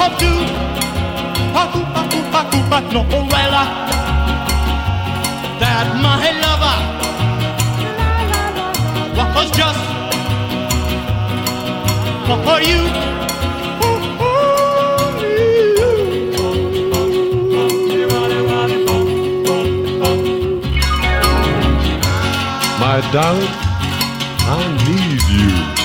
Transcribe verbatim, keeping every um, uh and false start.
do, paku paku paku but no umbrella. That my lover was just for you. My darling, I need you.